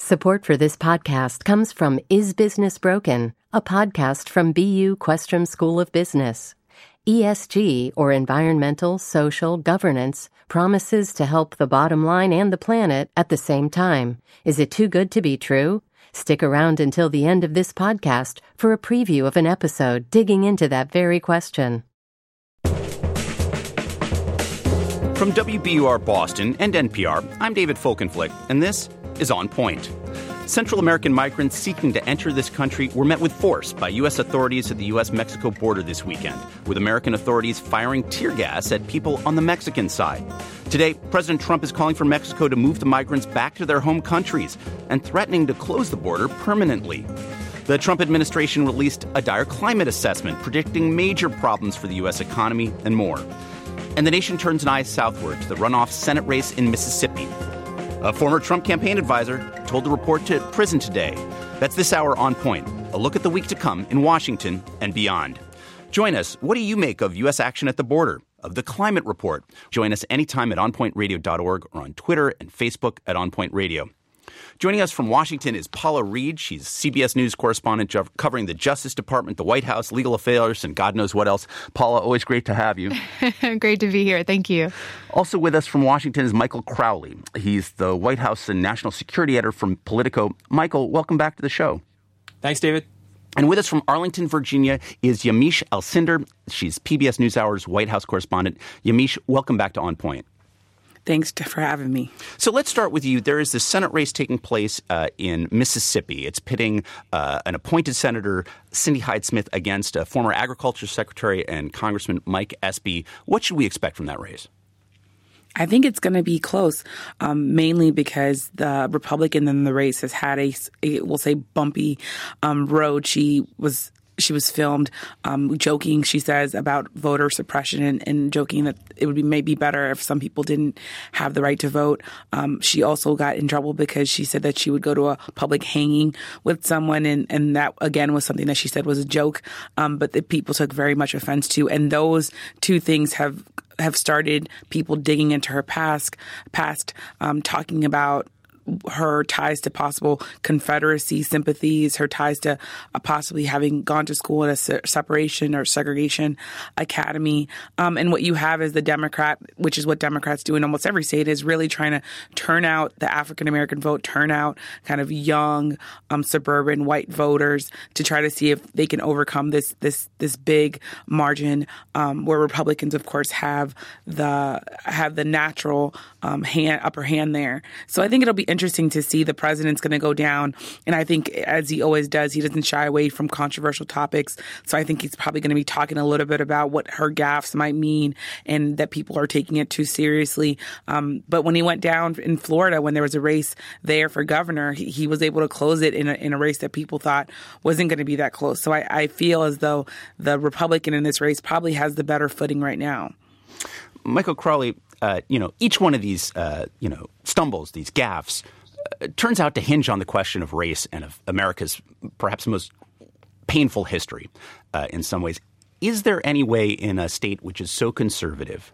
Support for this podcast comes from Is Business Broken, a podcast from BU Questrom School of Business. ESG, or environmental, social, governance, promises to help the bottom line and the planet at the same time. Is it too good to be true? Stick around until the end of this podcast for a preview of an episode digging into that very question. From WBUR Boston and NPR, I'm David Folkenflik, and this is On Point. Central American migrants seeking to enter this country were met with force by U.S. authorities at the U.S.-Mexico border this weekend, with American authorities firing tear gas at people on the Mexican side. Today, President Trump is calling for Mexico to move the migrants back to their home countries and threatening to close the border permanently. The Trump administration released a dire climate assessment predicting major problems for the U.S. economy and more. And the nation turns an eye southward to the runoff Senate race in Mississippi. A former Trump campaign advisor told the report to prison today. That's this hour On Point, a look at the week to come in Washington and beyond. Join us. What do you make of U.S. action at the border, of the climate report? Join us anytime at onpointradio.org or on Twitter and Facebook at On Point Radio. Joining us from Washington is Paula Reed. She's CBS News correspondent covering the Justice Department, the White House, legal affairs, and God knows what else. Paula, always great to have you. Great to be here. Thank you. Also with us from Washington is Michael Crowley. He's the White House and national security editor from Politico. Michael, welcome back to the show. Thanks, David. And with us from Arlington, Virginia is Yamiche Alcindor. She's PBS NewsHour's White House correspondent. Yamiche, welcome back to On Point. Thanks for having me. So let's start with you. There is this Senate race taking place in Mississippi. It's pitting an appointed Senator, Cindy Hyde-Smith, against former Agriculture Secretary and Congressman Mike Espy. What should we expect from that race? I think it's going to be close, mainly because the Republican in the race has had a we'll say, bumpy road. She was filmed joking, she says, about voter suppression and joking that it would be maybe better if some people didn't have the right to vote. She also got in trouble because she said that she would go to a public hanging with someone, and that, again, was something that she said was a joke, but that people took very much offense to. And those two things have started people digging into her past, talking about her ties to possible Confederacy sympathies, her ties to possibly having gone to school at a separation or segregation academy. And what you have is the Democrat, which is what Democrats do in almost every state, is really trying to turn out the African-American vote, turn out kind of young, suburban white voters to try to see if they can overcome this big margin, where Republicans, of course, have the natural upper hand there. So I think it'll be interesting to see. The president's going to go down, and I think, as he always does, he doesn't shy away from controversial topics. So I think he's probably going to be talking a little bit about what her gaffes might mean and that people are taking it too seriously. But when he went down in Florida, when there was a race there for governor, he was able to close it in a race that people thought wasn't going to be that close. So I feel as though the Republican in this race probably has the better footing right now. Michael Crowley, each one of these, stumbles, these gaffes, turns out to hinge on the question of race and of America's perhaps most painful history in some ways. Is there any way in a state which is so conservative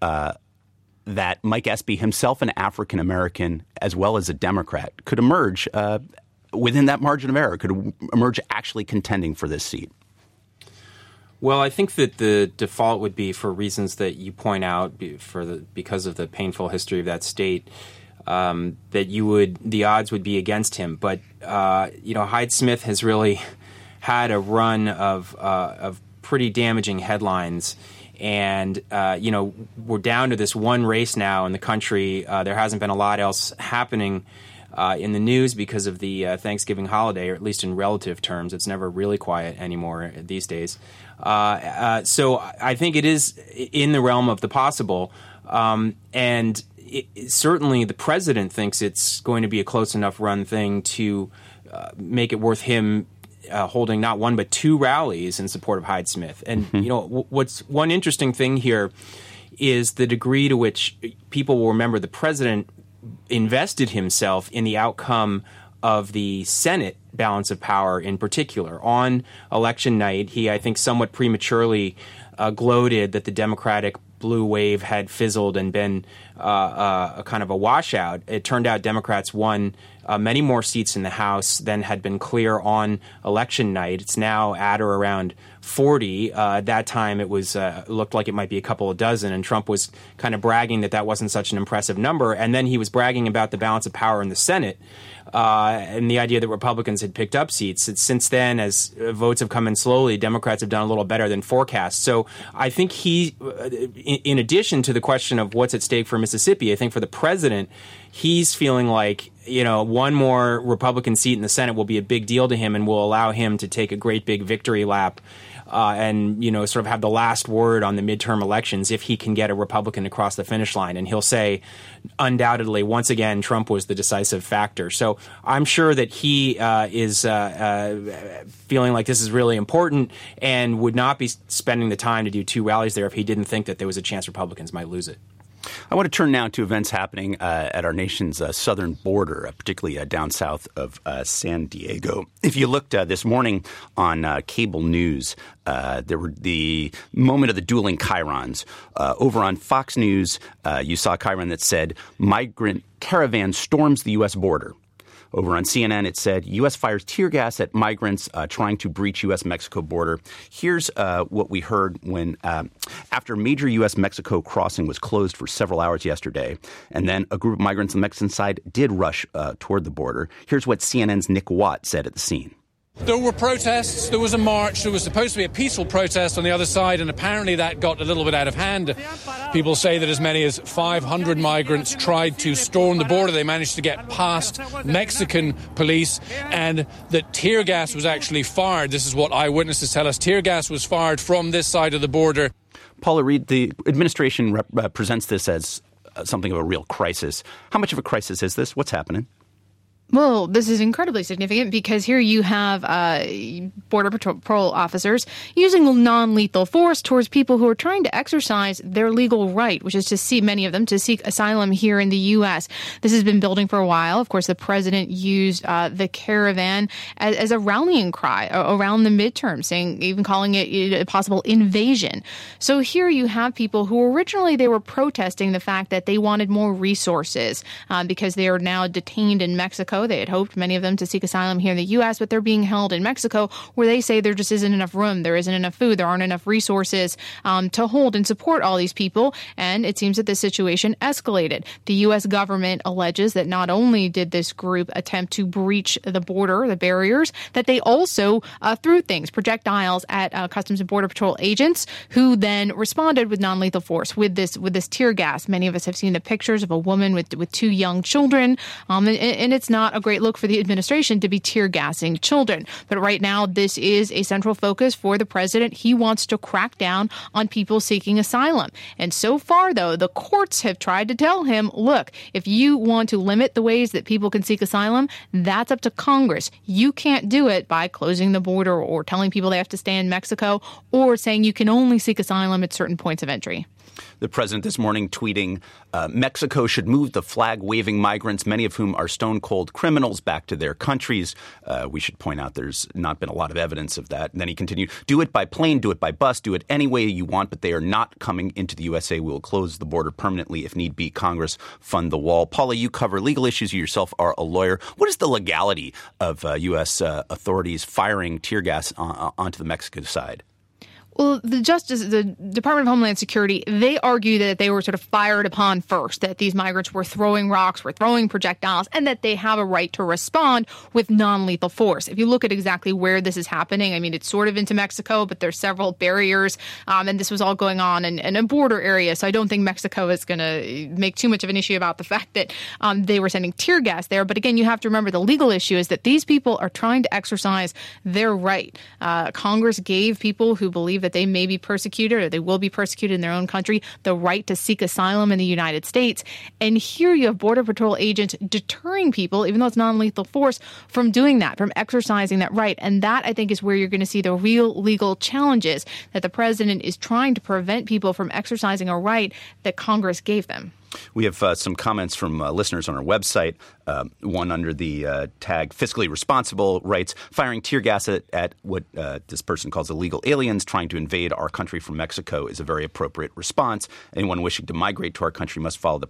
that Mike Espy, himself an African-American as well as a Democrat, could emerge within that margin of error, could emerge actually contending for this seat? Well, I think that the default would be, for reasons that you point out, because of the painful history of that state, that the odds would be against him. But Hyde-Smith has really had a run of pretty damaging headlines, and we're down to this one race now in the country. There hasn't been a lot else happening in the news because of the Thanksgiving holiday, or at least in relative terms. It's never really quiet anymore these days. So I think it is in the realm of the possible. And certainly the president thinks it's going to be a close enough run thing to make it worth him holding not one but two rallies in support of Hyde-Smith. And, what's one interesting thing here is the degree to which people will remember the president invested himself in the outcome of the Senate balance of power in particular. On election night, he, I think, somewhat prematurely gloated that the Democratic blue wave had fizzled and been a kind of a washout. It turned out Democrats won many more seats in the House than had been clear on election night. It's now at or around 40. At that time, it was looked like it might be a couple of dozen, and Trump was kind of bragging that wasn't such an impressive number. And then he was bragging about the balance of power in the Senate and the idea that Republicans had picked up seats. Since then, as votes have come in slowly, Democrats have done a little better than forecast. So I think he, in addition to the question of what's at stake for Mississippi, I think for the president, he's feeling like, one more Republican seat in the Senate will be a big deal to him and will allow him to take a great big victory lap and sort of have the last word on the midterm elections if he can get a Republican across the finish line. And he'll say, undoubtedly, once again, Trump was the decisive factor. So I'm sure that he is feeling like this is really important and would not be spending the time to do 2 rallies there if he didn't think that there was a chance Republicans might lose it. I want to turn now to events happening at our nation's southern border, particularly down south of San Diego. If you looked this morning on cable news, there were the moment of the dueling chyrons. Over on Fox News, you saw a chyron that said, "Migrant caravan storms the U.S. border." Over on CNN, it said, U.S. fires tear gas at migrants trying to breach U.S.-Mexico border. Here's what we heard when after major U.S.-Mexico crossing was closed for several hours yesterday, and then a group of migrants on the Mexican side did rush toward the border. Here's what CNN's Nick Watt said at the scene. There were protests, there was a march, there was supposed to be a peaceful protest on the other side, and apparently that got a little bit out of hand. People say that as many as 500 migrants tried to storm the border. They managed to get past Mexican police, and that tear gas was actually fired. This is what eyewitnesses tell us. Tear gas was fired from this side of the border. Paula Reed, the administration presents this as something of a real crisis. How much of a crisis is this? What's happening? Well, this is incredibly significant because here you have Border Patrol officers using non-lethal force towards people who are trying to exercise their legal right, which is to see many of them to seek asylum here in the U.S. This has been building for a while. Of course, the president used the caravan as a rallying cry around the midterm, even calling it a possible invasion. So here you have people who originally they were protesting the fact that they wanted more resources because they are now detained in Mexico. They had hoped, many of them, to seek asylum here in the U.S., but they're being held in Mexico where they say there just isn't enough room, there isn't enough food, there aren't enough resources to hold and support all these people. And it seems that this situation escalated. The U.S. government alleges that not only did this group attempt to breach the border, the barriers, that they also threw things, projectiles at Customs and Border Patrol agents who then responded with non-lethal force, with this tear gas. Many of us have seen the pictures of a woman with 2 young children, and it's not a great look for the administration to be tear gassing children. But right now, this is a central focus for the president. He wants to crack down on people seeking asylum. And so far, though, the courts have tried to tell him, look, if you want to limit the ways that people can seek asylum, that's up to Congress. You can't do it by closing the border or telling people they have to stay in Mexico or saying you can only seek asylum at certain points of entry. The president this morning tweeting, Mexico should move the flag-waving migrants, many of whom are stone-cold criminals, back to their countries. We should point out there's not been a lot of evidence of that. And then he continued, do it by plane, do it by bus, do it any way you want, but they are not coming into the USA. We will close the border permanently if need be. Congress fund the wall. Paula, you cover legal issues. You yourself are a lawyer. What is the legality of U.S. authorities firing tear gas onto the Mexican side? Well, the Department of Homeland Security, they argue that they were sort of fired upon first, that these migrants were throwing rocks, were throwing projectiles, and that they have a right to respond with non-lethal force. If you look at exactly where this is happening, I mean, it's sort of into Mexico, but there's several barriers, and this was all going on in a border area. So I don't think Mexico is going to make too much of an issue about the fact that they were sending tear gas there. But again, you have to remember the legal issue is that these people are trying to exercise their right. Congress gave people who believe that they may be persecuted or they will be persecuted in their own country the right to seek asylum in the United States. And here you have Border Patrol agents deterring people, even though it's non-lethal force, from doing that, from exercising that right. And that, I think, is where you're going to see the real legal challenges, that the president is trying to prevent people from exercising a right that Congress gave them. We have some comments from listeners on our website. One under the tag fiscally responsible writes, firing tear gas at what this person calls illegal aliens trying to invade our country from Mexico is a very appropriate response. Anyone wishing to migrate to our country must follow the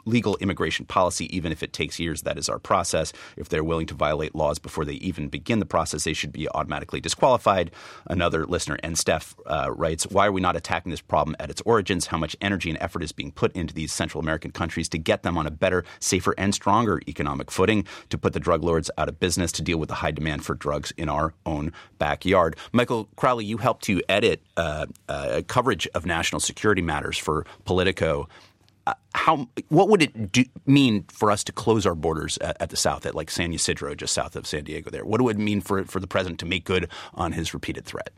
legal immigration policy, even if it takes years. That is our process. If they're willing to violate laws before they even begin the process, they should be automatically disqualified. Another listener, and Steph, writes, why are we not attacking this problem at its origins? How much energy and effort is being put into these Central American countries to get them on a better, safer, and stronger economic footing, to put the drug lords out of business, to deal with the high demand for drugs in our own backyard? Michael Crowley, you helped to edit coverage of national security matters for Politico. What would it mean for us to close our borders at the south, at like San Ysidro, just south of San Diego there? What would it mean for the president to make good on his repeated threat?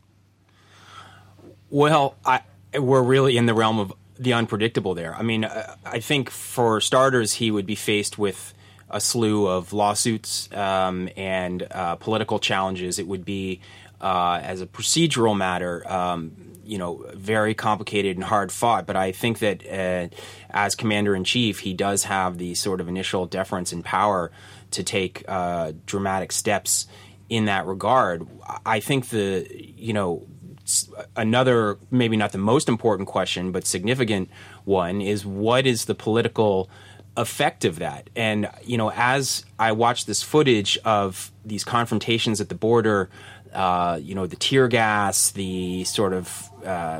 Well, we're really in the realm of the unpredictable there. I mean, I think for starters, he would be faced with a slew of lawsuits and political challenges. It would be, as a procedural matter, very complicated and hard fought. But I think that as commander-in-chief, he does have the sort of initial deference and power to take dramatic steps in that regard. I think another, maybe not the most important question, but significant one, is what is the political effect of that? And, as I watch this footage of these confrontations at the border, the tear gas, the sort of,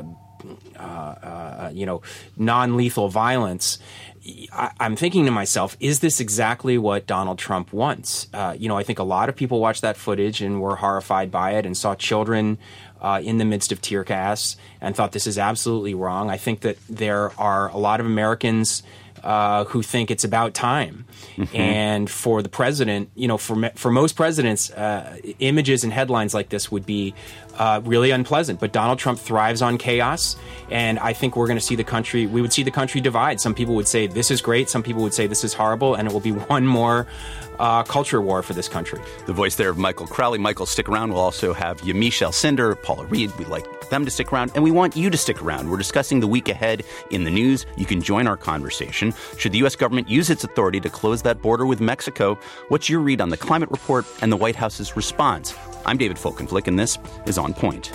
non-lethal violence, I'm thinking to myself, is this exactly what Donald Trump wants? I think a lot of people watched that footage and were horrified by it and saw children in the midst of tear gas and thought this is absolutely wrong. I think that there are a lot of Americans who think it's about time. Mm-hmm. And for the president, for most presidents, images and headlines like this would be really unpleasant. But Donald Trump thrives on chaos. And I think we would see the country divide. Some people would say this is great. Some people would say this is horrible. And it will be one more culture war for this country. The voice there of Michael Crowley. Michael, stick around. We'll also have Yamiche Alcindor, Paula Reed. We'd like them to stick around, and we want you to stick around. We're discussing the week ahead in the news. You can join our conversation. Should the U.S. government use its authority to close that border with Mexico? What's your read on the climate report and the White House's response? I'm David Folkenflik, and this is On Point.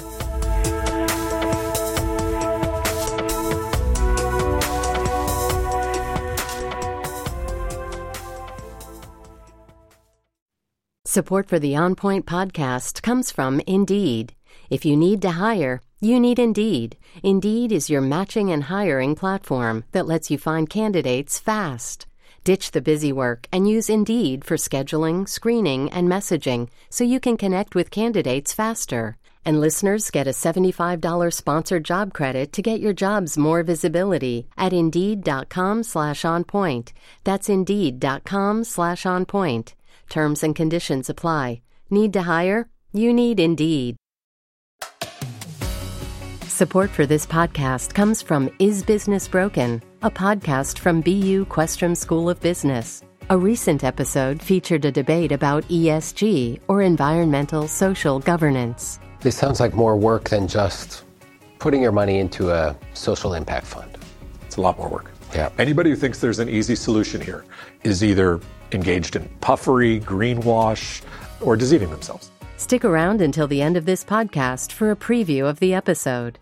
Support for the On Point podcast comes from Indeed. If you need to hire, you need Indeed. Indeed is your matching and hiring platform that lets you find candidates fast. Ditch the busy work and use Indeed for scheduling, screening, and messaging so you can connect with candidates faster. And listeners get a $75 sponsored job credit to get your jobs more visibility at Indeed.com/onpoint. That's Indeed.com/onpoint. Terms and conditions apply. Need to hire? You need Indeed. Support for this podcast comes from Is Business Broken, a podcast from BU Questrom School of Business. A recent episode featured a debate about ESG, or environmental social governance. This sounds like more work than just putting your money into a social impact fund. It's a lot more work. Yeah. Anybody who thinks there's an easy solution here is either engaged in puffery, greenwash, or deceiving themselves. Stick around until the end of this podcast for a preview of the episode.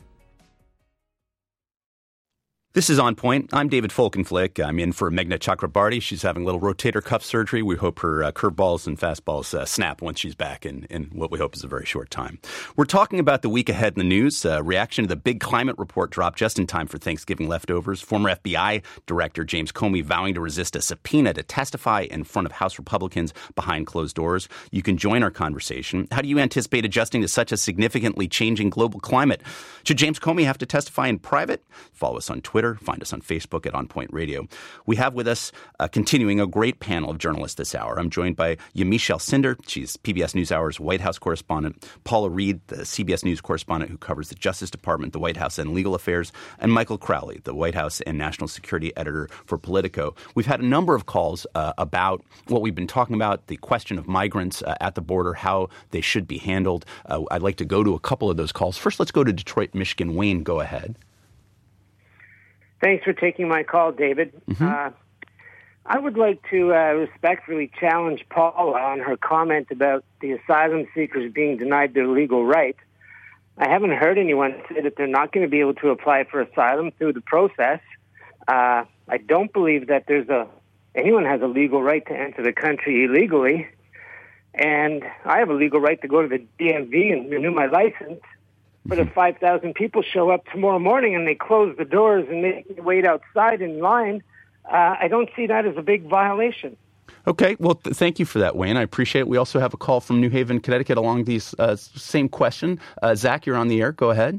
This is On Point. I'm David Folkenflik. I'm in for Meghna Chakrabarty. She's having a little rotator cuff surgery. We hope her curveballs and fastballs snap once she's back in what we hope is a very short time. We're talking about the week ahead in the news. Reaction to the big climate report dropped just in time for Thanksgiving leftovers. Former FBI Director James Comey vowing to resist a subpoena to testify in front of House Republicans behind closed doors. You can join our conversation. How do you anticipate adjusting to such a significantly changing global climate? Should James Comey have to testify in private? Follow us on Twitter. Find us on Facebook at On Point Radio. We have with us, continuing, a great panel of journalists this hour. I'm joined by Yamiche Alcindor. She's PBS NewsHour's White House correspondent. Paula Reed, the CBS News correspondent who covers the Justice Department, the White House, and legal affairs. And Michael Crowley, the White House and national security editor for Politico. We've had a number of calls about what we've been talking about, the question of migrants at the border, how they should be handled. I'd like to go to a couple of those calls. First, let's go to Detroit, Michigan. Wayne, go ahead. Thanks for taking my call, David. Mm-hmm. I would like to respectfully challenge Paula on her comment about the asylum seekers being denied their legal right. I haven't heard anyone say that they're not going to be able to apply for asylum through the process. I don't believe that anyone has a legal right to enter the country illegally. And I have a legal right to go to the DMV and renew my license. But if 5,000 people show up tomorrow morning and they close the doors and they wait outside in line, I don't see that as a big violation. Okay. Well, thank you for that, Wayne. I appreciate it. We also have a call from New Haven, Connecticut along these same question. Zach, you're on the air. Go ahead.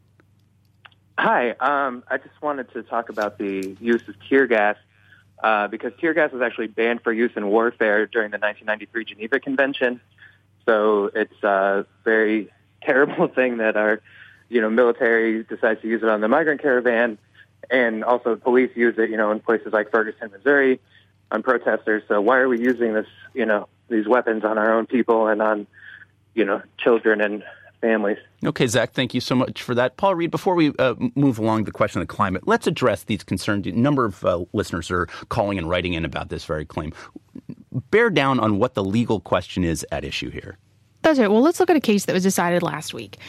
Hi. I just wanted to talk about the use of tear gas because tear gas was actually banned for use in warfare during the 1993 Geneva Convention. So it's a very terrible thing that our, military decides to use it on the migrant caravan, and also police use it, in places like Ferguson, Missouri, on protesters. So why are we using this, these weapons on our own people and on, children and families? Okay, Zach, thank you so much for that. Paul Reed, before we move along the question of the climate, let's address these concerns. A number of listeners are calling and writing in about this very claim. Bear down on what the legal question is at issue here. That's right. Well, let's look at a case that was decided last week.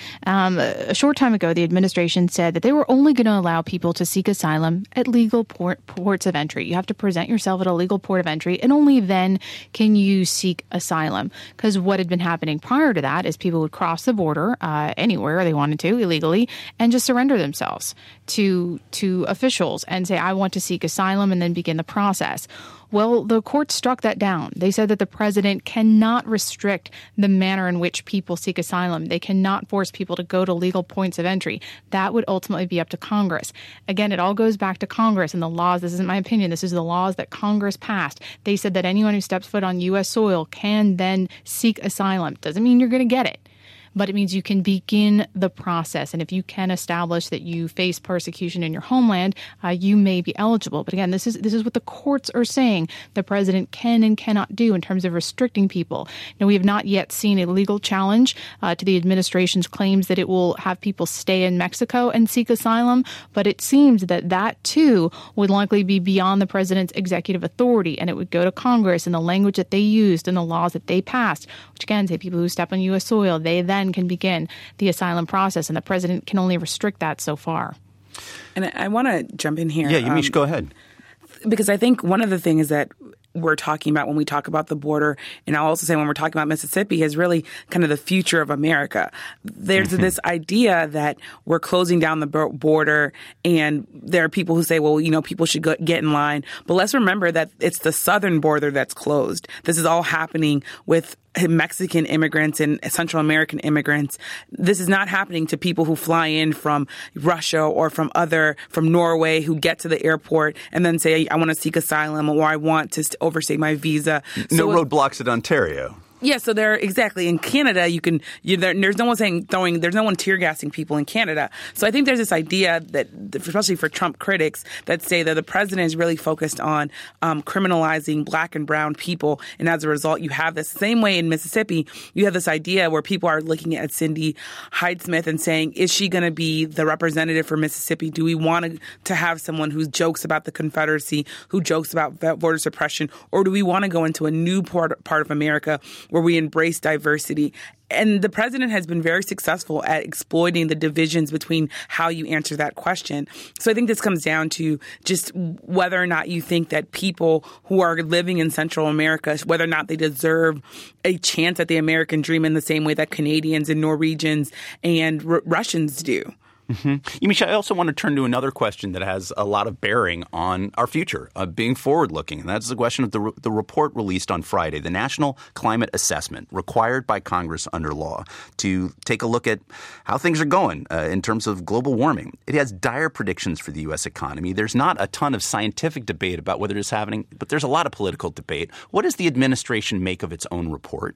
A short time ago, the administration said that they were only going to allow people to seek asylum at legal ports of entry. You have to present yourself at a legal port of entry, and only then can you seek asylum. Because what had been happening prior to that is people would cross the border anywhere they wanted to illegally and just surrender themselves to officials and say, I want to seek asylum, and then begin the process. Well, the court struck that down. They said that the president cannot restrict the manner in which people seek asylum. They cannot force people to go to legal points of entry. That would ultimately be up to Congress. Again, it all goes back to Congress and the laws. This isn't my opinion. This is the laws that Congress passed. They said that anyone who steps foot on U.S. soil can then seek asylum. Doesn't mean you're going to get it, but it means you can begin the process. And if you can establish that you face persecution in your homeland, you may be eligible. But again, this is what the courts are saying the president can and cannot do in terms of restricting people. Now, we have not yet seen a legal challenge to the administration's claims that it will have people stay in Mexico and seek asylum. But it seems that too would likely be beyond the president's executive authority, and it would go to Congress and the language that they used and the laws that they passed, which again say people who step on U.S. soil, they then can begin the asylum process, and the president can only restrict that so far. And I want to jump in here. Yeah, Yamiche, go ahead. Because I think one of the things that we're talking about when we talk about the border, and I'll also say when we're talking about Mississippi, is really kind of the future of America. There's this idea that we're closing down the border, and there are people who say, well, people should get in line. But let's remember that it's the southern border that's closed. This is all happening with Mexican immigrants and Central American immigrants. This is not happening to people who fly in from Russia or from Norway, who get to the airport and then say, I want to seek asylum or I want to overstay my visa. No roadblocks at Ontario. Yeah, so exactly in Canada, there's no one there's no one tear gassing people in Canada. So I think there's this idea that, especially for Trump critics, that say that the president is really focused on criminalizing black and brown people, and as a result, you have this same way in Mississippi. You have this idea where people are looking at Cindy Hyde-Smith and saying, is she going to be the representative for Mississippi? Do we want to have someone who jokes about the Confederacy, who jokes about voter suppression, or do we want to go into a new part of America where we embrace diversity? And the president has been very successful at exploiting the divisions between how you answer that question. So I think this comes down to just whether or not you think that people who are living in Central America, whether or not they deserve a chance at the American dream in the same way that Canadians and Norwegians and Russians do. Yamiche, I also want to turn to another question that has a lot of bearing on our future, being forward-looking, and that's the question of the report released on Friday, the National Climate Assessment, required by Congress under law to take a look at how things are going in terms of global warming. It has dire predictions for the U.S. economy. There's not a ton of scientific debate about whether it's happening, but there's a lot of political debate. What does the administration make of its own report?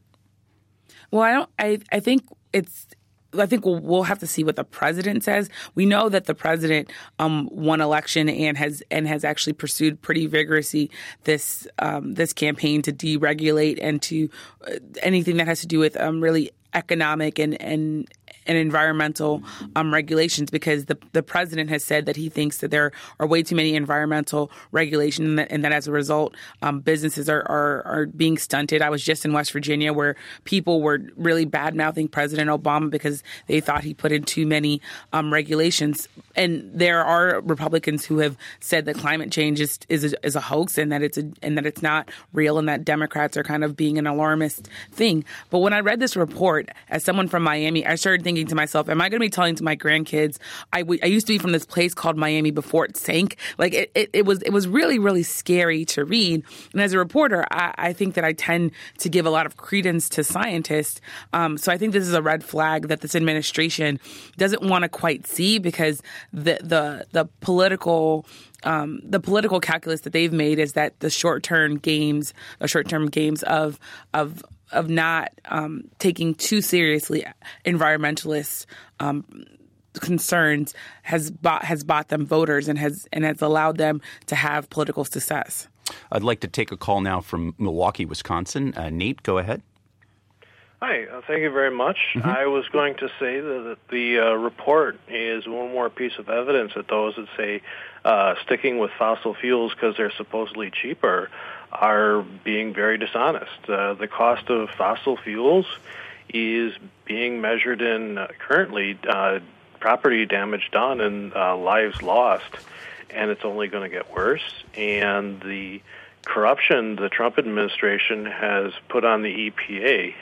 Well, I think we'll have to see what the president says. We know that the president won election and has actually pursued pretty vigorously this campaign to deregulate and to anything that has to do with really economic and environmental regulations, because the president has said that he thinks that there are way too many environmental regulations and that as a result, businesses are being stunted. I was just in West Virginia where people were really bad-mouthing President Obama because they thought he put in too many regulations. And there are Republicans who have said that climate change is a hoax and that it's not real, and that Democrats are kind of being an alarmist thing. But when I read this report, as someone from Miami, I started thinking to myself, am I going to be telling to my grandkids, I used to be from this place called Miami before it sank? Like it was really, really scary to read. And as a reporter, I think that I tend to give a lot of credence to scientists. So I think this is a red flag that this administration doesn't want to quite see, because the political calculus that they've made is that the short-term games of not taking too seriously environmentalist concerns has bought them voters and has allowed them to have political success. I'd like to take a call now from Milwaukee, Wisconsin. Nate, go ahead. Hi, thank you very much. Mm-hmm. I was going to say that the report is one more piece of evidence that those that say sticking with fossil fuels because they're supposedly cheaper are being very dishonest. The cost of fossil fuels is being measured in currently property damage done and lives lost, and it's only going to get worse. And the corruption the Trump administration has put on the EPA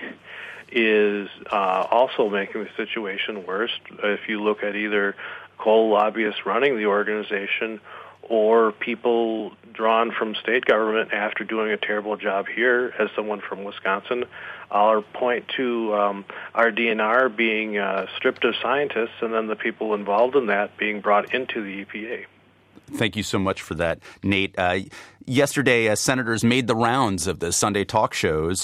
is also making the situation worse. If you look at either coal lobbyists running the organization or people drawn from state government after doing a terrible job here, as someone from Wisconsin, I'll point to our DNR being stripped of scientists and then the people involved in that being brought into the EPA. Thank you so much for that, Nate. Yesterday, senators made the rounds of the Sunday talk shows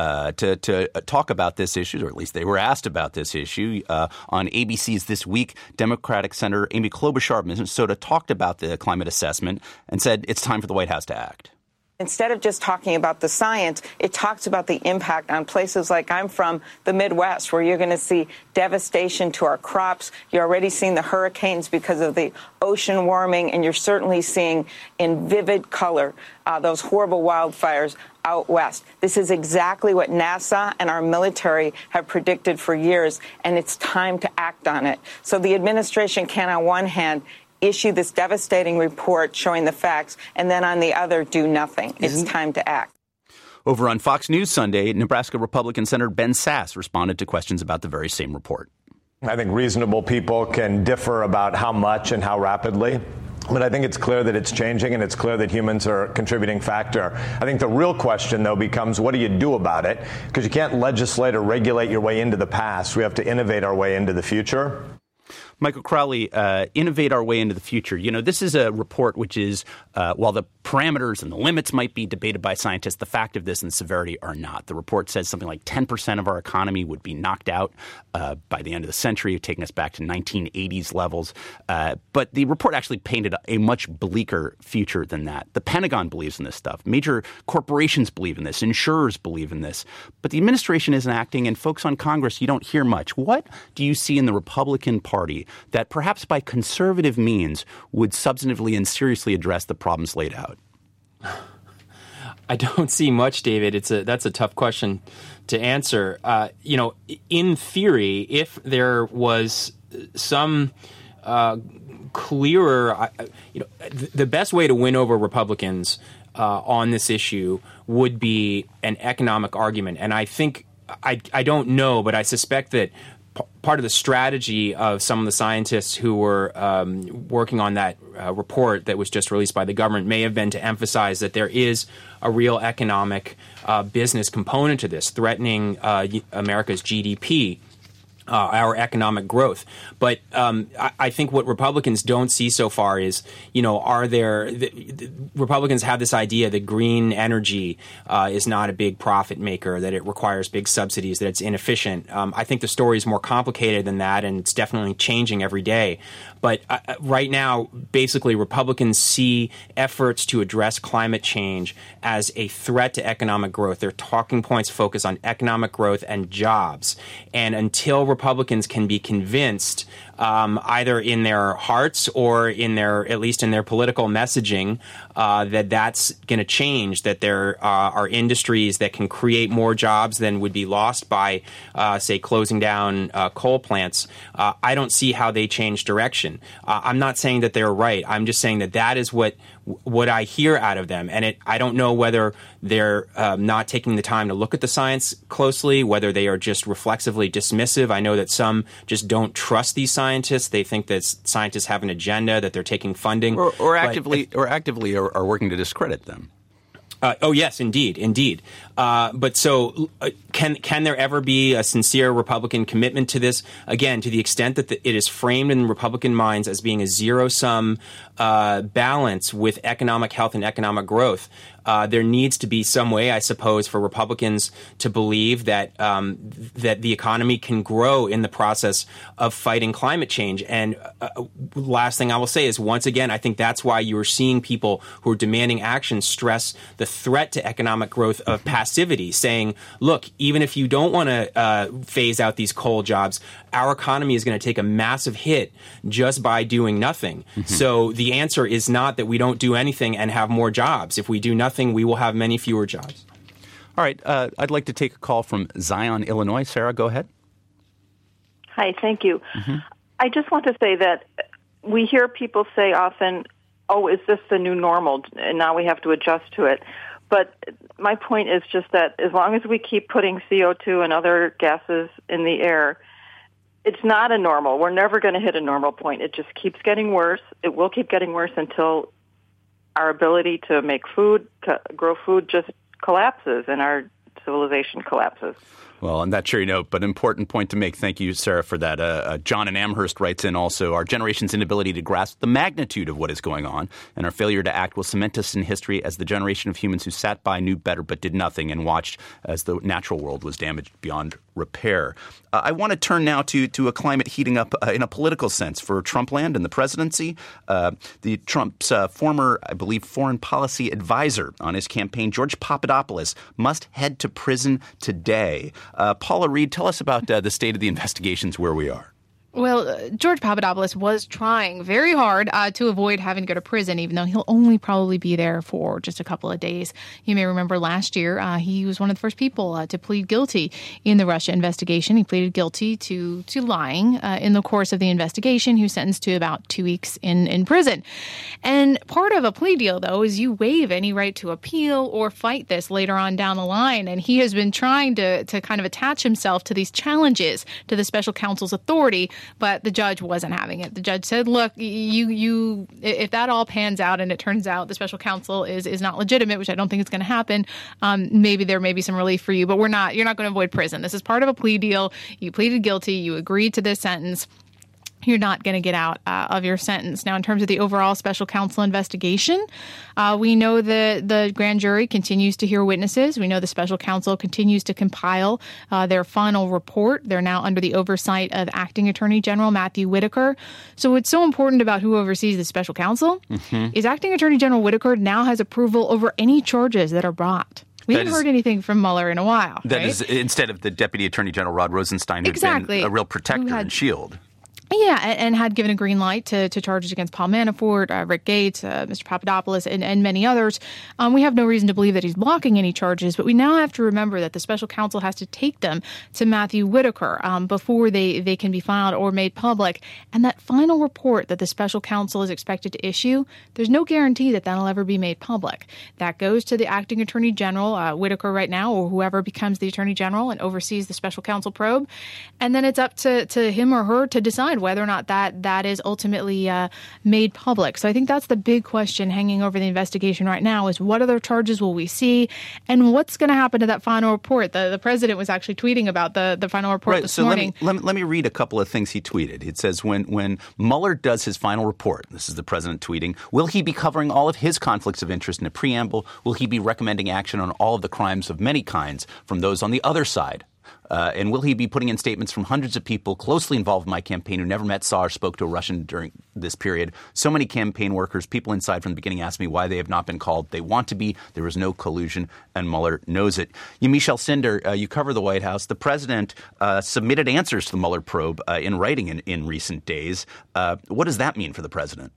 to talk about this issue, or at least they were asked about this issue. On ABC's This Week, Democratic Senator Amy Klobuchar of Minnesota talked about the climate assessment and said it's time for the White House to act. Instead of just talking about the science, it talks about the impact on places like I'm from, the Midwest, where you're going to see devastation to our crops. You're already seeing the hurricanes because of the ocean warming, and you're certainly seeing in vivid color those horrible wildfires out west. This is exactly what NASA and our military have predicted for years, and it's time to act on it. So the administration can, on one hand, issue this devastating report showing the facts, and then on the other, do nothing. It's time to act. Over on Fox News Sunday, Nebraska Republican Senator Ben Sasse responded to questions about the very same report. I think reasonable people can differ about how much and how rapidly. But I think it's clear that it's changing, and it's clear that humans are a contributing factor. I think the real question, though, becomes what do you do about it? Because you can't legislate or regulate your way into the past. We have to innovate our way into the future. Michael Crowley, innovate our way into the future. You know, this is a report which is, while the parameters and the limits might be debated by scientists, the fact of this and the severity are not. The report says something like 10% of our economy would be knocked out by the end of the century, taking us back to 1980s levels. But the report actually painted a much bleaker future than that. The Pentagon believes in this stuff. Major corporations believe in this. Insurers believe in this. But the administration isn't acting, and folks on Congress, you don't hear much. What do you see in the Republican Party that perhaps by conservative means would substantively and seriously address the problems laid out? I don't see much, David. That's a tough question to answer. In theory, if there was some clearer, the best way to win over Republicans on this issue would be an economic argument. And I think, I don't know, but I suspect that part of the strategy of some of the scientists who were working on that report that was just released by the government may have been to emphasize that there is a real economic business component to this, threatening America's GDP. our economic growth. But I think what Republicans don't see so far is, Republicans have this idea that green energy is not a big profit maker, that it requires big subsidies, that it's inefficient. I think the story is more complicated than that, and it's definitely changing every day. But right now, basically, Republicans see efforts to address climate change as a threat to economic growth. Their talking points focus on economic growth and jobs. And until Republicans can be convinced, either in their hearts or at least in their political messaging, that that's going to change, that there are industries that can create more jobs than would be lost by, say, closing down coal plants, I don't see how they change direction. I'm not saying that they're right. I'm just saying that is what I hear out of them. And I don't know whether they're not taking the time to look at the science closely, whether they are just reflexively dismissive. I know that some just don't trust these scientists. They think that scientists have an agenda, that they're taking funding. Or actively are working to discredit them. Oh, yes, indeed. But so can there ever be a sincere Republican commitment to this? Again, to the extent that it is framed in Republican minds as being a zero-sum balance with economic health and economic growth, there needs to be some way, I suppose, for Republicans to believe that that the economy can grow in the process of fighting climate change. And last thing I will say is, once again, I think that's why you are seeing people who are demanding action stress the threat to economic growth of passivity, saying, look, even if you don't want to phase out these coal jobs, our economy is going to take a massive hit just by doing nothing. Mm-hmm. So the answer is not that we don't do anything and have more jobs. If we do nothing, we will have many fewer jobs. All right. I'd like to take a call from Zion, Illinois. Sarah, go ahead. Hi, thank you. Mm-hmm. I just want to say that we hear people say often, oh, is this the new normal? And now we have to adjust to it. But my point is just that as long as we keep putting CO2 and other gases in the air, it's not a normal. We're never going to hit a normal point. It just keeps getting worse. It will keep getting worse until our ability to make food, grow food, just collapses and our civilization collapses. Well, on that cheery note, but important point to make. Thank you, Sarah, for that. John in Amherst writes in also, our generation's inability to grasp the magnitude of what is going on and our failure to act will cement us in history as the generation of humans who sat by, knew better, but did nothing and watched as the natural world was damaged beyond repair. I want to turn now to a climate heating up in a political sense for Trumpland and the presidency. The Trump's former, I believe, foreign policy advisor on his campaign, George Papadopoulos, must head to prison today. Paula Reed, tell us about the state of the investigations where we are. Well, George Papadopoulos was trying very hard to avoid having to go to prison, even though he'll only probably be there for just a couple of days. You may remember last year, he was one of the first people to plead guilty in the Russia investigation. He pleaded guilty to lying in the course of the investigation. He was sentenced to about 2 weeks in prison. And part of a plea deal, though, is you waive any right to appeal or fight this later on down the line. And he has been trying to kind of attach himself to these challenges to the special counsel's authority. But the judge wasn't having it. The judge said, look, you if that all pans out and it turns out the special counsel is not legitimate, which I don't think is going to happen, maybe there may be some relief for you. But you're not going to avoid prison. This is part of a plea deal. You pleaded guilty. You agreed to this sentence. You're not going to get out of your sentence. Now, in terms of the overall special counsel investigation, we know that the grand jury continues to hear witnesses. We know the special counsel continues to compile their final report. They're now under the oversight of Acting Attorney General Matthew Whitaker. So what's so important about who oversees the special counsel is Acting Attorney General Whitaker now has approval over any charges that are brought. We haven't heard anything from Mueller in a while. That is instead of the Deputy Attorney General Rod Rosenstein, who's been a real protector and shield. Yeah, and had given a green light to charges against Paul Manafort, Rick Gates, Mr. Papadopoulos, and many others. We have no reason to believe that he's blocking any charges, but we now have to remember that the special counsel has to take them to Matthew Whitaker before they can be filed or made public. And that final report that the special counsel is expected to issue, there's no guarantee that that'll ever be made public. That goes to the Acting Attorney General, Whitaker right now, or whoever becomes the Attorney General and oversees the special counsel probe. And then it's up to him or her to decide decide whether or not that is ultimately made public. So I think that's the big question hanging over the investigation right now is what other charges will we see and what's going to happen to that final report? The president was actually tweeting about the final report this morning. Let me read a couple of things he tweeted. It says, when Mueller does his final report, this is the president tweeting, will he be covering all of his conflicts of interest in a preamble? Will he be recommending action on all of the crimes of many kinds from those on the other side? And will he be putting in statements from hundreds of people closely involved in my campaign who never met, saw, or spoke to a Russian during this period? So many campaign workers, people inside from the beginning asked me why they have not been called. They want to be. There was no collusion, and Mueller knows it. Yamiche Alcindor, you cover the White House. The president submitted answers to the Mueller probe in writing in recent days. What does that mean for the president?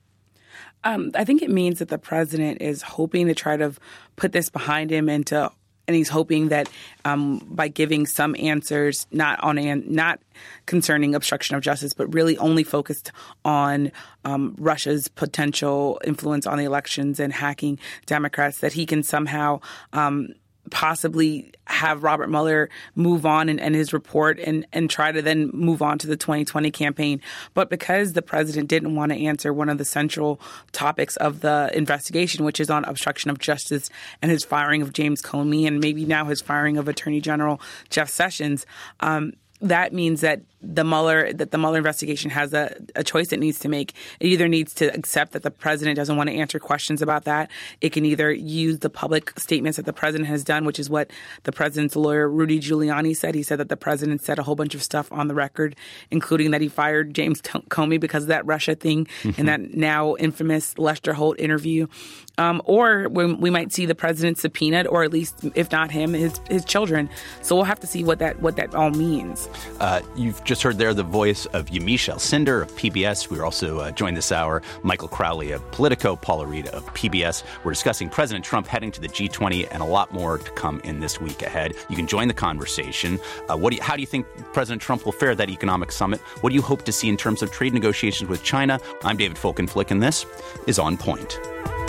I think it means that the president is hoping to try to put this behind him and he's hoping that by giving some answers, not concerning obstruction of justice, but really only focused on Russia's potential influence on the elections and hacking Democrats, that he can somehow possibly have Robert Mueller move on and his report and try to then move on to the 2020 campaign. But because the president didn't want to answer one of the central topics of the investigation, which is on obstruction of justice and his firing of James Comey and maybe now his firing of Attorney General Jeff Sessions, that means that the Mueller investigation has a choice it needs to make. It either needs to accept that the president doesn't want to answer questions about that. It can either use the public statements that the president has done, which is what the president's lawyer, Rudy Giuliani, said. He said that the president said a whole bunch of stuff on the record, including that he fired James Comey because of that Russia thing and that now infamous Lester Holt interview. Or we might see the president subpoenaed, or at least, if not him, his children. So we'll have to see what that all means. You've just heard there the voice of Yamiche Alcindor of PBS. We're also joined this hour, Michael Crowley of Politico, Paula Reed of PBS. We're discussing President Trump heading to the G20 and a lot more to come in this week ahead. You can join the conversation. How do you think President Trump will fare at that economic summit? What do you hope to see in terms of trade negotiations with China? I'm David Folkenflik, and this is On Point.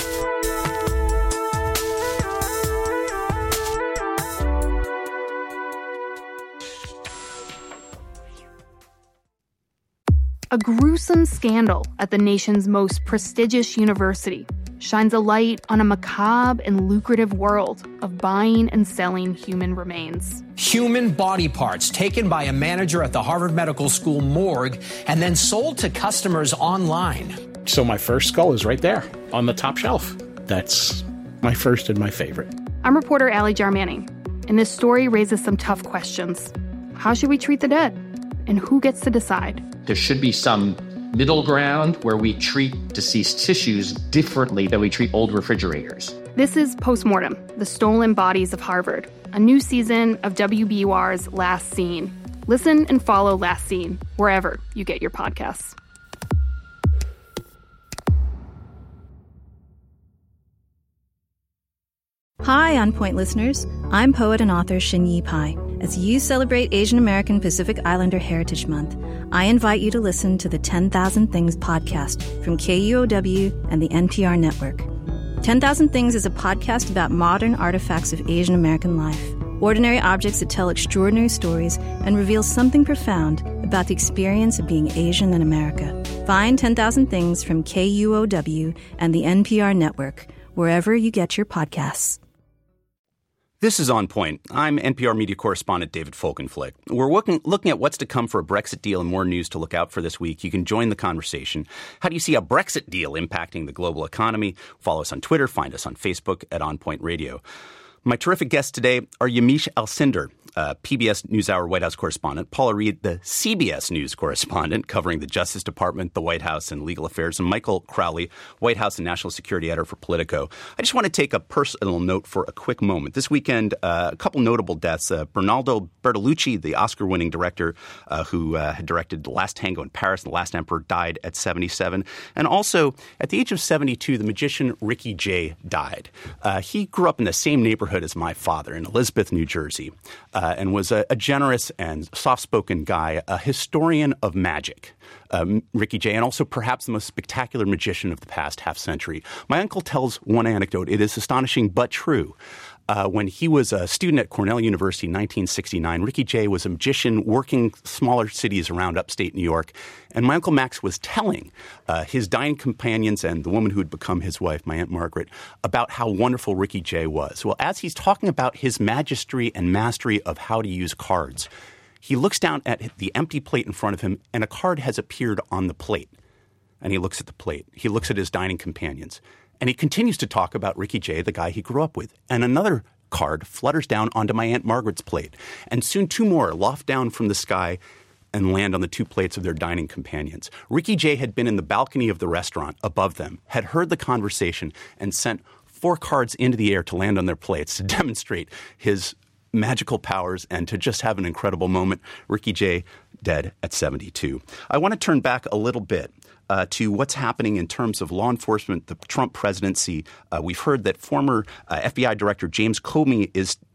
A gruesome scandal at the nation's most prestigious university shines a light on a macabre and lucrative world of buying and selling human remains. Human body parts taken by a manager at the Harvard Medical School morgue and then sold to customers online. So my first skull is right there on the top shelf. That's my first and my favorite. I'm reporter Allie Jarmanning, and this story raises some tough questions. How should we treat the dead? And who gets to decide? There should be some middle ground where we treat deceased tissues differently than we treat old refrigerators. This is Postmortem, The Stolen Bodies of Harvard, a new season of WBUR's Last Scene. Listen and follow Last Scene wherever you get your podcasts. Hi, On Point listeners. I'm poet and author Shin-Yi Pai. As you celebrate Asian American Pacific Islander Heritage Month, I invite you to listen to the 10,000 Things podcast from KUOW and the NPR network. 10,000 Things is a podcast about modern artifacts of Asian American life, ordinary objects that tell extraordinary stories and reveal something profound about the experience of being Asian in America. Find 10,000 Things from KUOW and the NPR network, wherever you get your podcasts. This is On Point. I'm NPR media correspondent David Folkenflik. We're looking at what's to come for a Brexit deal and more news to look out for this week. You can join the conversation. How do you see a Brexit deal impacting the global economy? Follow us on Twitter. Find us on Facebook at On Point Radio. My terrific guests today are Yamiche Alcindor, PBS NewsHour White House correspondent, Paula Reed, the CBS News correspondent covering the Justice Department, the White House, and legal affairs, and Michael Crowley, White House and national security editor for Politico. I just want to take a personal note for a quick moment. This weekend, a couple notable deaths. Bernardo Bertolucci, the Oscar-winning director who had directed The Last Tango in Paris and The Last Emperor, died at 77. And also, at the age of 72, the magician Ricky Jay died. He grew up in the same neighborhood as my father in Elizabeth, New Jersey. And was a generous and soft-spoken guy, a historian of magic, Ricky Jay, and also perhaps the most spectacular magician of the past half-century. My uncle tells one anecdote. It is astonishing but true. When he was a student at Cornell University in 1969, Ricky Jay was a magician working smaller cities around upstate New York. And my Uncle Max was telling his dying companions and the woman who had become his wife, my Aunt Margaret, about how wonderful Ricky Jay was. Well, as he's talking about his mastery of how to use cards, he looks down at the empty plate in front of him, and a card has appeared on the plate. And he looks at the plate. He looks at his dining companions. And he continues to talk about Ricky Jay, the guy he grew up with. And another card flutters down onto my Aunt Margaret's plate. And soon two more loft down from the sky and land on the two plates of their dining companions. Ricky Jay had been in the balcony of the restaurant above them, had heard the conversation, and sent 4 cards into the air to land on their plates to demonstrate his magical powers and to just have an incredible moment. Ricky Jay dead at 72. I want to turn back a little bit to what's happening in terms of law enforcement, the Trump presidency. We've heard that former FBI Director James Comey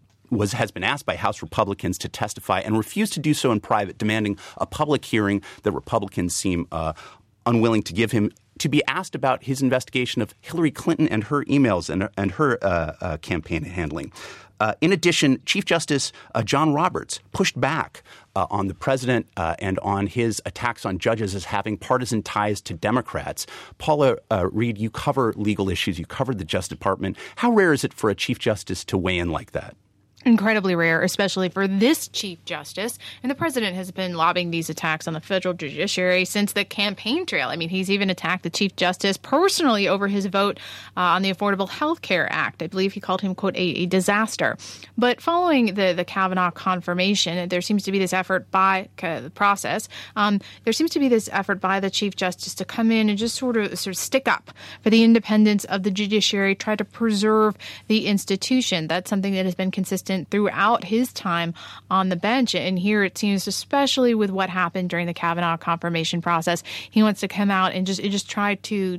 has been asked by House Republicans to testify and refused to do so in private, demanding a public hearing that Republicans seem unwilling to give him, to be asked about his investigation of Hillary Clinton and her emails and her campaign handling. In addition, Chief Justice John Roberts pushed back on the president and on his attacks on judges as having partisan ties to Democrats. Paula Reed, you cover legal issues. You covered the Justice Department. How rare is it for a Chief Justice to weigh in like that? Incredibly rare, especially for this Chief Justice. And the president has been lobbying these attacks on the federal judiciary since the campaign trail. I mean, he's even attacked the Chief Justice personally over his vote on the Affordable Health Care Act. I believe he called him, quote, a disaster. But following the Kavanaugh confirmation, there seems to be this effort by the process. There seems to be this effort by the Chief Justice to come in and just sort of stick up for the independence of the judiciary, try to preserve the institution. That's something that has been consistent throughout his time on the bench. And here it seems, especially with what happened during the Kavanaugh confirmation process, he wants to come out and just try to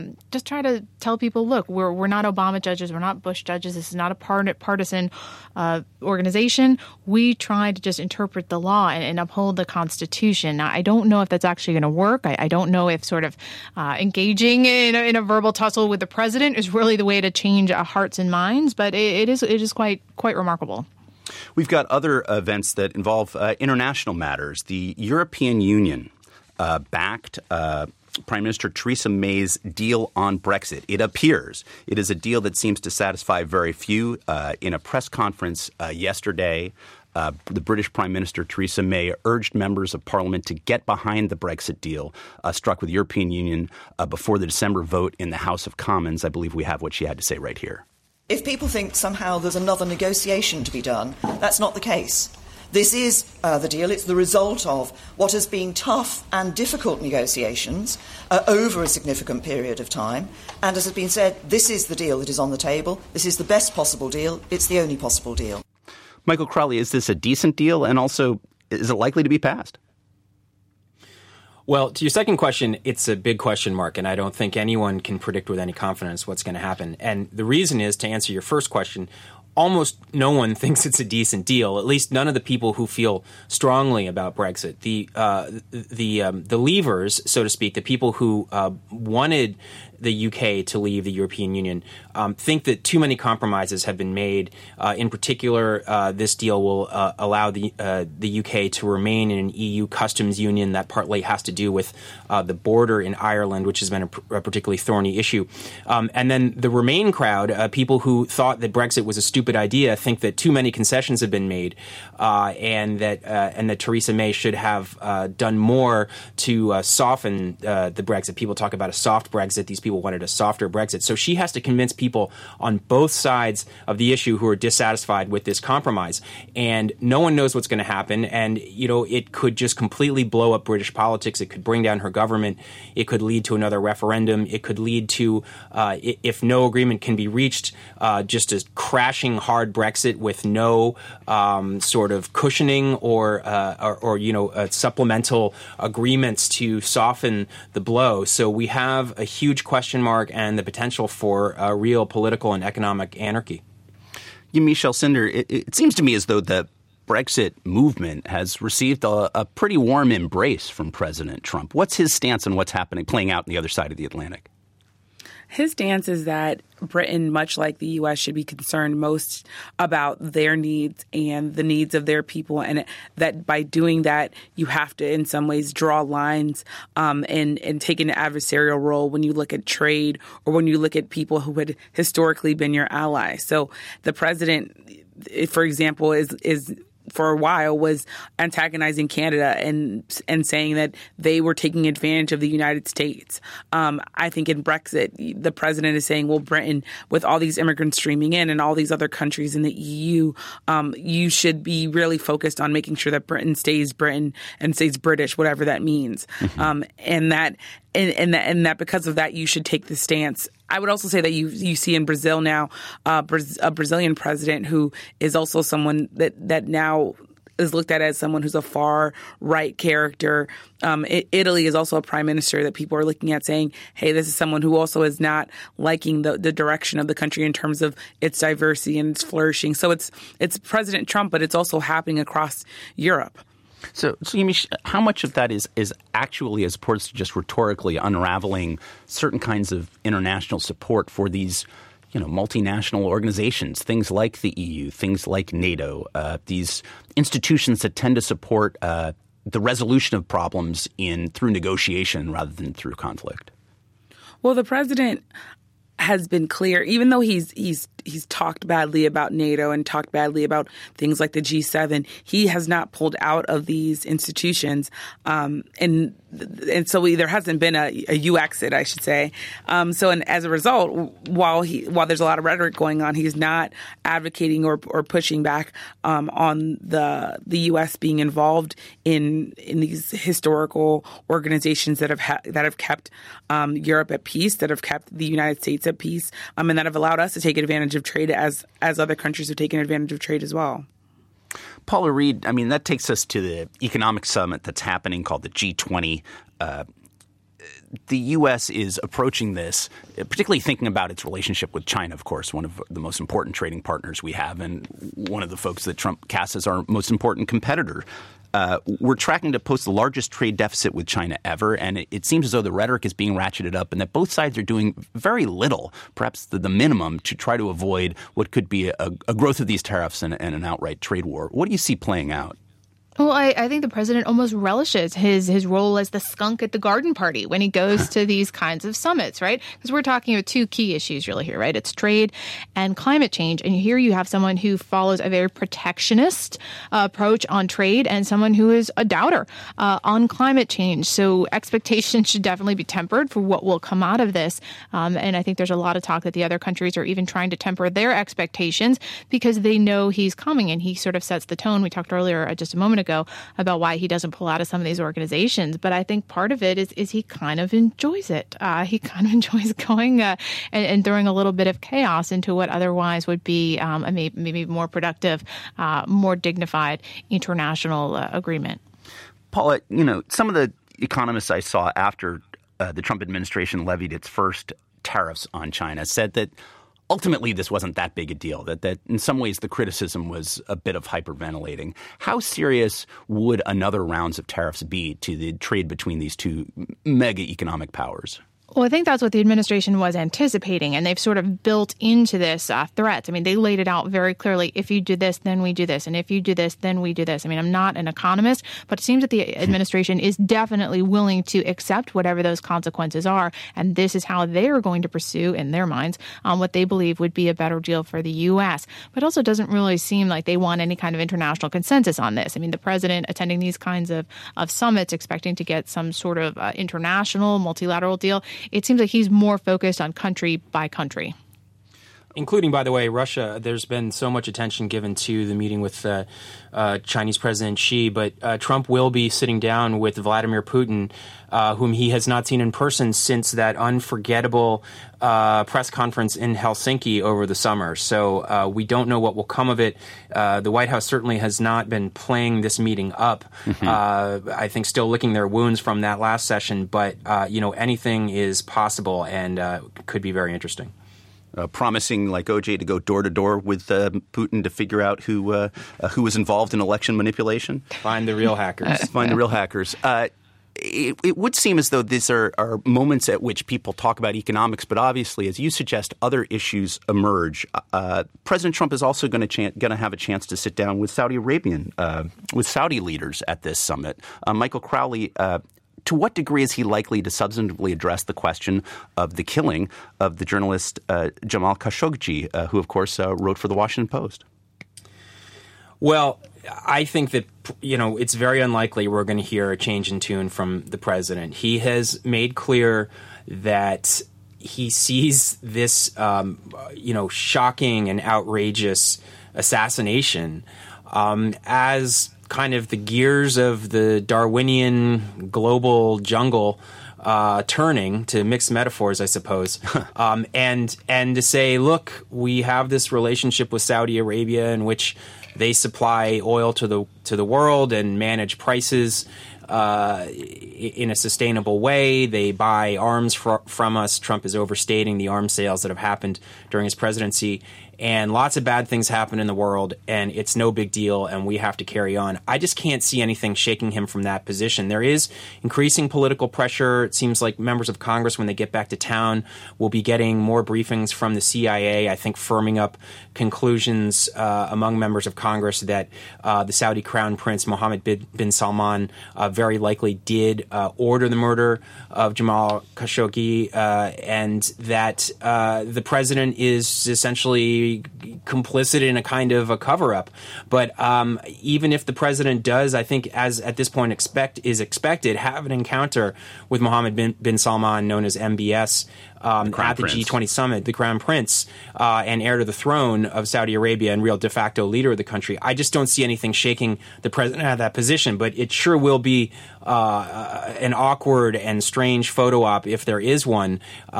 tell people, look, we're not Obama judges, we're not Bush judges, this is not a partisan organization. We try to just interpret the law and uphold the Constitution. Now, I don't know if that's actually going to work. I don't know if sort of engaging in a verbal tussle with the president is really the way to change hearts and minds, but it is quite remarkable. We've got other events that involve international matters. The European Union backed Prime Minister Theresa May's deal on Brexit. It appears it is a deal that seems to satisfy very few. In a press conference yesterday, the British Prime Minister Theresa May urged members of Parliament to get behind the Brexit deal struck with the European Union before the December vote in the House of Commons. I believe we have what she had to say right here. If people think somehow there's another negotiation to be done, that's not the case. This is the deal. It's the result of what has been tough and difficult negotiations over a significant period of time. And as has been said, this is the deal that is on the table. This is the best possible deal. It's the only possible deal. Michael Crowley, is this a decent deal? And also, is it likely to be passed? Well, to your second question, it's a big question mark, and I don't think anyone can predict with any confidence what's going to happen. And the reason is, to answer your first question, almost no one thinks it's a decent deal, at least none of the people who feel strongly about Brexit. The leavers, so to speak, the people who wanted the UK to leave the European Union, think that too many compromises have been made. In particular, this deal will allow the UK to remain in an EU customs union. That partly has to do with the border in Ireland, which has been a particularly thorny issue. And then the Remain crowd, people who thought that Brexit was a stupid idea, think that too many concessions have been made, and that Theresa May should have done more to soften the Brexit. People talk about a soft Brexit. These people wanted a softer Brexit. So she has to convince people on both sides of the issue who are dissatisfied with this compromise. And no one knows what's going to happen. And, you know, it could just completely blow up British politics. It could bring down her government. It could lead to another referendum. It could lead to, if no agreement can be reached, just a crashing hard Brexit with no sort of cushioning or supplemental agreements to soften the blow. So we have a huge question mark and the potential for real political and economic anarchy. Michelle Cinder, it seems to me as though the Brexit movement has received a pretty warm embrace from President Trump. What's his stance on what's happening, playing out on the other side of the Atlantic? His stance is that Britain, much like the U.S., should be concerned most about their needs and the needs of their people, and that by doing that, you have to, in some ways, draw lines and take an adversarial role when you look at trade or when you look at people who had historically been your allies. So the president, for example, is for a while was antagonizing Canada and saying that they were taking advantage of the United States. I think in Brexit, the president is saying, well, Britain, with all these immigrants streaming in and all these other countries in the EU, you should be really focused on making sure that Britain and stays British, whatever that means. And that because of that, you should take the stance. I would also say that you see in Brazil now a Brazilian president who is also someone that now is looked at as someone who's a far right character. Italy is also a prime minister that people are looking at saying, hey, this is someone who also is not liking the direction of the country in terms of its diversity and its flourishing. So it's President Trump, but it's also happening across Europe. So Yamiche, how much of that is actually, as opposed to just rhetorically, unraveling certain kinds of international support for these, multinational organizations, things like the EU, things like NATO, these institutions that tend to support the resolution of problems through negotiation rather than through conflict? Well, the president has been clear, even though he's talked badly about NATO and talked badly about things like the G7, he has not pulled out of these institutions. And so there hasn't been a U exit, I should say. And as a result, while there's a lot of rhetoric going on, he's not advocating or pushing back on the U.S. being involved in these historical organizations that have kept Europe at peace, that have kept the United States at peace, and that have allowed us to take advantage of trade as other countries have taken advantage of trade as well. Paula Reed, that takes us to the economic summit that's happening called the G20. The U.S. is approaching this, particularly thinking about its relationship with China, of course, one of the most important trading partners we have and one of the folks that Trump casts as our most important competitor. We're tracking to post the largest trade deficit with China ever, and it seems as though the rhetoric is being ratcheted up and that both sides are doing very little, perhaps the minimum, to try to avoid what could be a growth of these tariffs and an outright trade war. What do you see playing out? Well, I think the president almost relishes his role as the skunk at the garden party when he goes to these kinds of summits, right? Because we're talking about two key issues really here, right? It's trade and climate change. And here you have someone who follows a very protectionist approach on trade and someone who is a doubter on climate change. So expectations should definitely be tempered for what will come out of this. And I think there's a lot of talk that the other countries are even trying to temper their expectations because they know he's coming and he sort of sets the tone. We talked earlier just a moment ago about why he doesn't pull out of some of these organizations. But I think part of it is he kind of enjoys it. He kind of enjoys going and throwing a little bit of chaos into what otherwise would be a maybe more productive, more dignified international agreement. Paula, some of the economists I saw after the Trump administration levied its first tariffs on China said that ultimately, this wasn't that big a deal, that in some ways the criticism was a bit of hyperventilating. How serious would another rounds of tariffs be to the trade between these two mega economic powers? Well, I think that's what the administration was anticipating, and they've sort of built into this threats. They laid it out very clearly. If you do this, then we do this. And if you do this, then we do this. I'm not an economist, but it seems that the administration is definitely willing to accept whatever those consequences are. And this is how they are going to pursue, in their minds, what they believe would be a better deal for the U.S. But it also doesn't really seem like they want any kind of international consensus on this. The president attending these kinds of summits, expecting to get some sort of international, multilateral deal, it seems like he's more focused on country by country. Including, by the way, Russia. There's been so much attention given to the meeting with Chinese President Xi, but Trump will be sitting down with Vladimir Putin, whom he has not seen in person since that unforgettable press conference in Helsinki over the summer. So we don't know what will come of it. The White House certainly has not been playing this meeting up. I think still licking their wounds from that last session, but anything is possible and could be very interesting. Promising, like OJ, to go door to door with Putin to figure out who was involved in election manipulation. Find the real hackers. Find the real hackers. it would seem as though these are moments at which people talk about economics, but obviously, as you suggest, other issues emerge. President Trump is also going to have a chance to sit down with Saudi leaders at this summit. Michael Crowley, to what degree is he likely to substantively address the question of the killing of the journalist Jamal Khashoggi, who, of course, wrote for the Washington Post? Well, I think that, it's very unlikely we're going to hear a change in tune from the president. He has made clear that he sees this, shocking and outrageous assassination as kind of the gears of the Darwinian global jungle turning, to mix metaphors, I suppose, and to say, look, we have this relationship with Saudi Arabia in which they supply oil to the world and manage prices in a sustainable way. They buy arms from us. Trump is overstating the arms sales that have happened during his presidency. And lots of bad things happen in the world, and it's no big deal, and we have to carry on. I just can't see anything shaking him from that position. There is increasing political pressure. It seems like members of Congress, when they get back to town, will be getting more briefings from the CIA, I think firming up conclusions among members of Congress that the Saudi Crown Prince Mohammed bin Salman very likely did order the murder of Jamal Khashoggi, and that the president is essentially complicit in a kind of a cover-up. But even if the president does, I think, as at this point expected, have an encounter with Mohammed bin Salman, known as MBS, at the G20 summit, the Crown Prince, and heir to the throne of Saudi Arabia and real de facto leader of the country, I just don't see anything shaking the president out of that position. But it sure will be an awkward and strange photo op if there is one.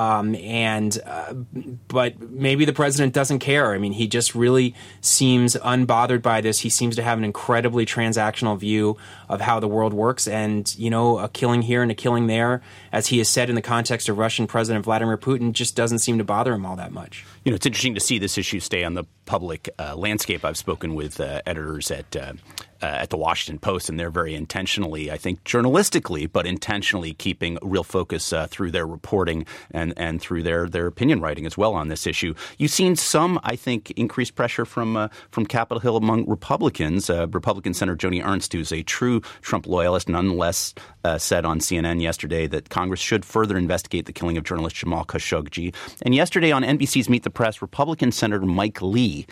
But maybe the president doesn't care. I mean, he just really seems unbothered by this. He seems to have an incredibly transactional view of how the world works. And, a killing here and a killing there, as he has said in the context of Russian President Vladimir Putin, just doesn't seem to bother him all that much. It's interesting to see this issue stay on the public landscape. I've spoken with editors at the Washington Post, and they're very intentionally, I think journalistically, but intentionally keeping real focus through their reporting and through their opinion writing as well on this issue. You've seen some, I think, increased pressure from Capitol Hill among Republicans. Republican Senator Joni Ernst, who's a true Trump loyalist, nonetheless said on CNN yesterday that Congress should further investigate the killing of journalist Jamal Khashoggi. And yesterday on NBC's Meet the Press, Republican Senator Mike Lee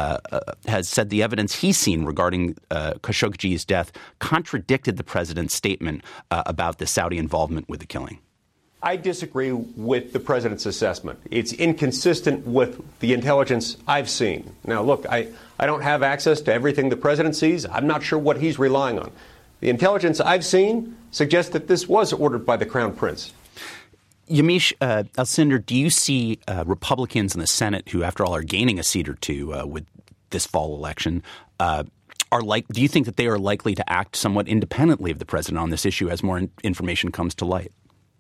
has said the evidence he's seen regarding Khashoggi's death contradicted the president's statement about the Saudi involvement with the killing. I disagree with the president's assessment. It's inconsistent with the intelligence I've seen. Now, look, I don't have access to everything the president sees. I'm not sure what he's relying on. The intelligence I've seen suggests that this was ordered by the Crown Prince. Yamiche Alcindor, do you see Republicans in the Senate who, after all, are gaining a seat or two with this fall election, do you think that they are likely to act somewhat independently of the president on this issue as more information comes to light?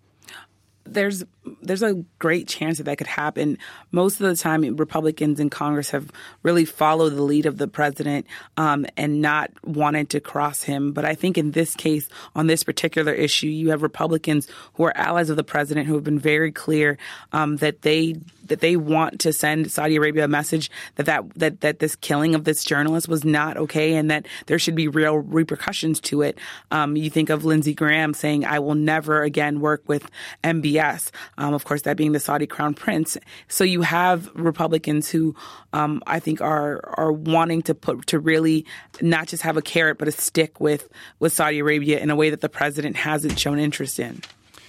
There's a great chance that could happen. Most of the time, Republicans in Congress have really followed the lead of the president and not wanted to cross him. But I think in this case, on this particular issue, you have Republicans who are allies of the president who have been very clear that they want to send Saudi Arabia a message that this killing of this journalist was not okay and that there should be real repercussions to it. You think of Lindsey Graham saying, "I will never again work with MBS." Of course, that being the Saudi Crown Prince. So you have Republicans who I think are wanting to really not just have a carrot but a stick with Saudi Arabia in a way that the president hasn't shown interest in.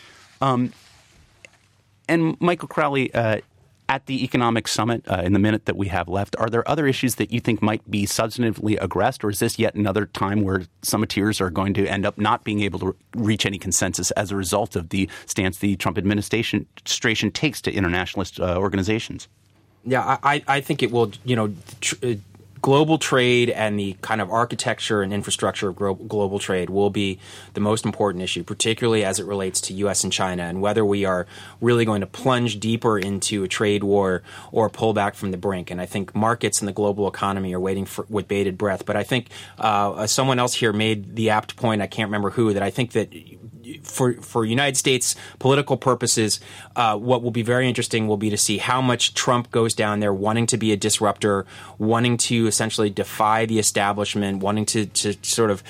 And Michael Crowley, at the economic summit, in the minute that we have left, are there other issues that you think might be substantively aggressed, or is this yet another time where summiteers are going to end up not being able to reach any consensus as a result of the stance the Trump administration takes to internationalist organizations? Yeah, I think it will, global trade and the kind of architecture and infrastructure of global trade will be the most important issue, particularly as it relates to U.S. and China, and whether we are really going to plunge deeper into a trade war or pull back from the brink. And I think markets and the global economy are waiting with bated breath. But I think someone else here made the apt point, I can't remember who, that I think that for United States political purposes, what will be very interesting will be to see how much Trump goes down there wanting to be a disruptor, wanting to essentially defy the establishment, wanting to sort of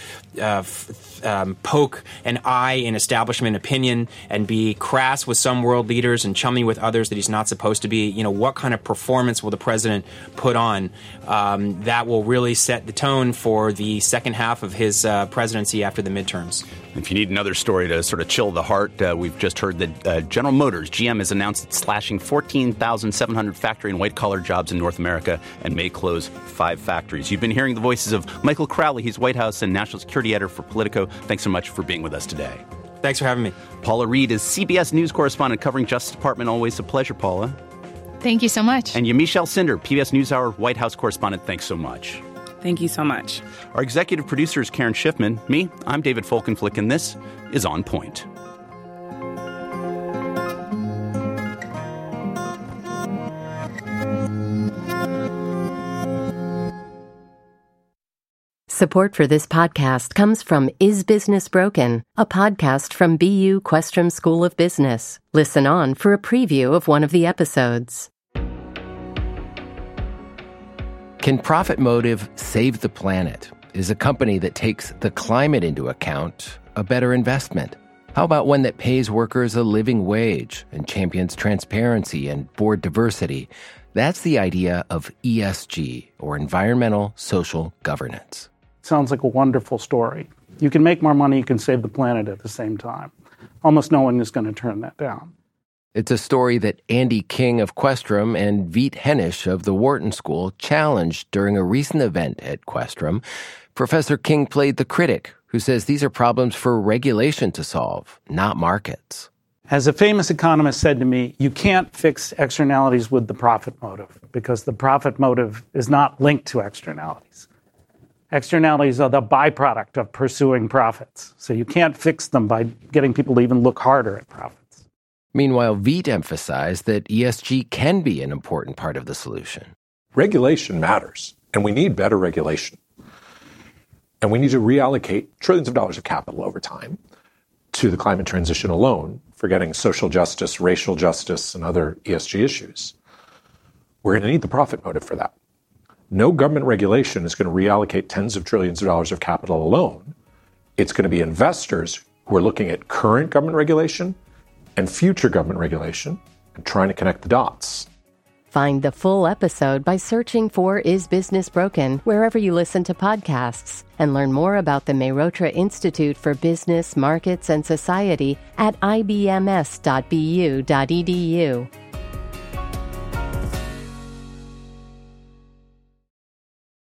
poke an eye in establishment opinion and be crass with some world leaders and chummy with others that he's not supposed to be. You know, what kind of performance will the president put on? That will really set the tone for the second half of his presidency after the midterms. If you need another story to sort of chill the heart, we've just heard that General Motors, GM, has announced it's slashing 14,700 factory and white-collar jobs in North America and may close 5 factories. You've been hearing the voices of Michael Crowley. He's White House and National Security Editor for Politico. Thanks so much for being with us today. Thanks for having me. Paula Reed is CBS News correspondent covering Justice Department. Always a pleasure, Paula. Thank you so much. And Yamiche Alcindor, PBS NewsHour White House correspondent. Thanks so much. Thank you so much. Our executive producer is Karen Schiffman. Me, I'm David Folkenflik, and this is On Point. Support for this podcast comes from Is Business Broken, a podcast from BU Questrom School of Business. Listen on for a preview of one of the episodes. Can Profit Motive save the planet? Is a company that takes the climate into account a better investment? How about one that pays workers a living wage and champions transparency and board diversity? That's the idea of ESG, or Environmental Social Governance. Sounds like a wonderful story. You can make more money, you can save the planet at the same time. Almost no one is going to turn that down. It's a story that Andy King of Questrom and Veet Hennish of the Wharton School challenged during a recent event at Questrom. Professor King played the critic, who says these are problems for regulation to solve, not markets. As a famous economist said to me, you can't fix externalities with the profit motive, because the profit motive is not linked to externalities. Externalities are the byproduct of pursuing profits. So you can't fix them by getting people to even look harder at profits. Meanwhile, Veet emphasized that ESG can be an important part of the solution. Regulation matters, and we need better regulation. And we need to reallocate trillions of dollars of capital over time to the climate transition alone, forgetting social justice, racial justice, and other ESG issues. We're going to need the profit motive for that. No government regulation is going to reallocate tens of trillions of dollars of capital alone. It's going to be investors who are looking at current government regulation and future government regulation and trying to connect the dots. Find the full episode by searching for Is Business Broken wherever you listen to podcasts, and learn more about the Mehrotra Institute for Business, Markets, and Society at ibms.bu.edu.